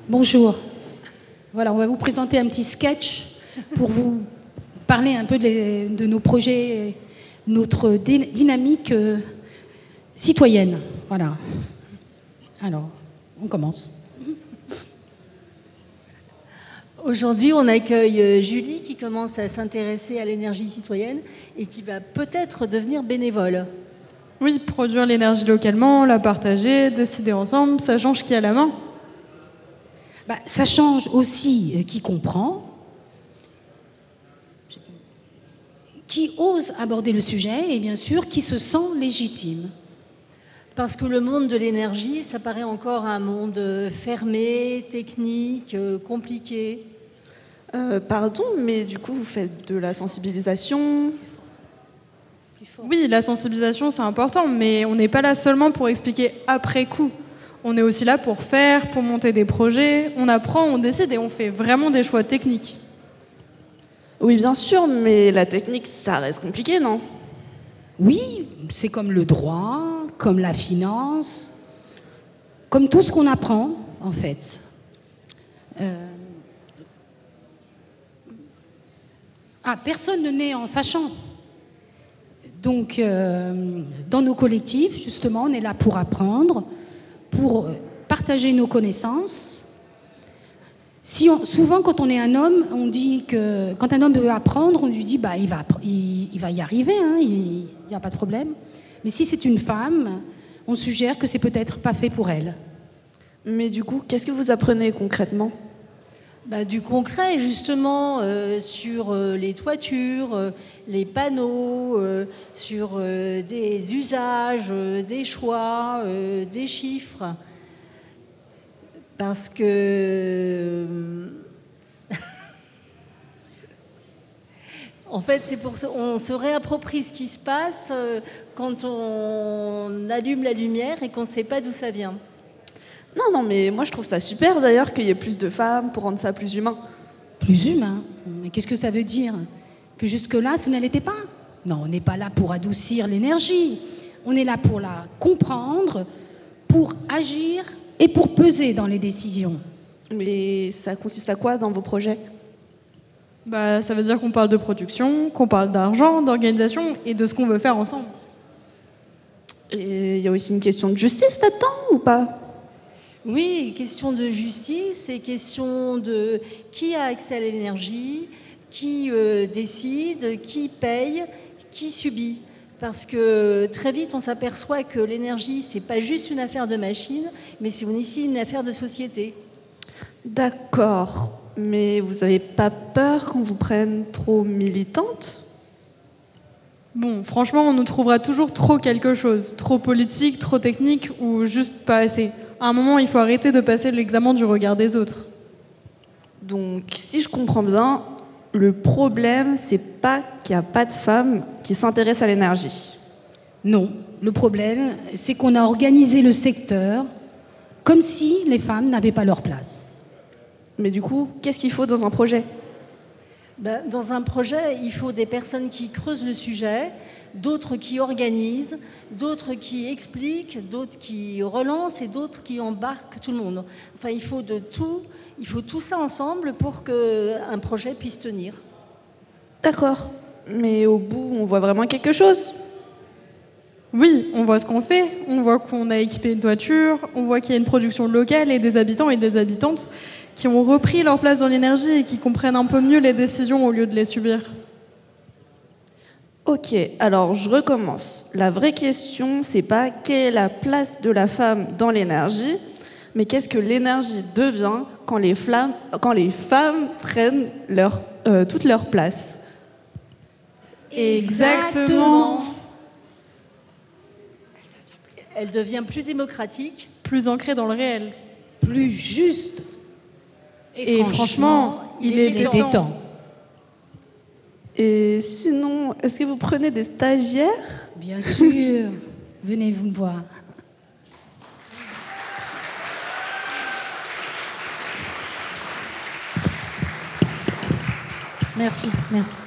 Bonjour. Voilà, on va vous présenter un petit sketch pour vous parler un peu de nos projets, notre dynamique citoyenne. Voilà. Alors, on commence. Aujourd'hui, on accueille Julie qui commence à s'intéresser à l'énergie citoyenne et qui va peut-être devenir bénévole. Oui, produire l'énergie localement, la partager, décider ensemble, ça change qui a la main. Ça change aussi qui comprend, qui ose aborder le sujet et bien sûr qui se sent légitime. Parce que le monde de l'énergie, ça paraît encore un monde fermé, technique, compliqué. Pardon, mais du coup, vous faites de la sensibilisation? Oui, la sensibilisation, c'est important, mais on n'est pas là seulement pour expliquer après coup. On est aussi là pour faire, pour monter des projets. On apprend, on décide et on fait vraiment des choix techniques. Oui, bien sûr, mais la technique, ça reste compliqué, non? Oui, c'est comme le droit, comme la finance, comme tout ce qu'on apprend, en fait. Personne ne naît en sachant. Donc, dans nos collectifs, justement, on est là pour apprendre, pour partager nos connaissances. Souvent, quand on est un homme, on dit que quand un homme veut apprendre, on lui dit il va y arriver, hein, il n'y a pas de problème. Mais si c'est une femme, on suggère que c'est peut-être pas fait pour elle. Mais du coup, qu'est-ce que vous apprenez concrètement? Du concret, justement, sur les toitures, les panneaux, sur des usages, des choix, des chiffres. Parce que... en fait, c'est pour ça on se réapproprie ce qui se passe quand on allume la lumière et qu'on ne sait pas d'où ça vient. Non, mais moi je trouve ça super d'ailleurs qu'il y ait plus de femmes pour rendre ça plus humain. Plus humain? Mais qu'est-ce que ça veut dire? Que jusque-là, ce ne l'était pas? Non, on n'est pas là pour adoucir l'énergie. On est là pour la comprendre, pour agir et pour peser dans les décisions. Mais ça consiste à quoi dans vos projets? Ça veut dire qu'on parle de production, qu'on parle d'argent, d'organisation et de ce qu'on veut faire ensemble. Et il y a aussi une question de justice là-dedans ou pas? Oui, question de justice et question de qui a accès à l'énergie, qui décide, qui paye, qui subit. Parce que très vite, on s'aperçoit que l'énergie, c'est pas juste une affaire de machine, mais c'est aussi une affaire de société. D'accord, mais vous n'avez pas peur qu'on vous prenne trop militante? Bon, franchement, on nous trouvera toujours trop quelque chose, trop politique, trop technique ou juste pas assez. À un moment, il faut arrêter de passer l'examen du regard des autres. Donc, si je comprends bien, le problème, c'est pas qu'il n'y a pas de femmes qui s'intéressent à l'énergie. Non, le problème, c'est qu'on a organisé le secteur comme si les femmes n'avaient pas leur place. Mais du coup, qu'est-ce qu'il faut dans un projet? Dans un projet, il faut des personnes qui creusent le sujet, d'autres qui organisent, d'autres qui expliquent, d'autres qui relancent et d'autres qui embarquent tout le monde. Enfin, il faut de tout, il faut tout ça ensemble pour qu'un projet puisse tenir. D'accord, mais au bout, on voit vraiment quelque chose? Oui, on voit ce qu'on fait, on voit qu'on a équipé une toiture, on voit qu'il y a une production locale et des habitants et des habitantes qui ont repris leur place dans l'énergie et qui comprennent un peu mieux les décisions au lieu de les subir. Ok, alors je recommence. La vraie question, c'est pas quelle est la place de la femme dans l'énergie, mais qu'est-ce que l'énergie devient quand les femmes prennent toute leur place. Exactement. Elle devient plus démocratique, plus ancrée dans le réel, plus juste. Et franchement, il était temps. Et sinon, est-ce que vous prenez des stagiaires? Bien sûr. Venez vous me voir. Merci.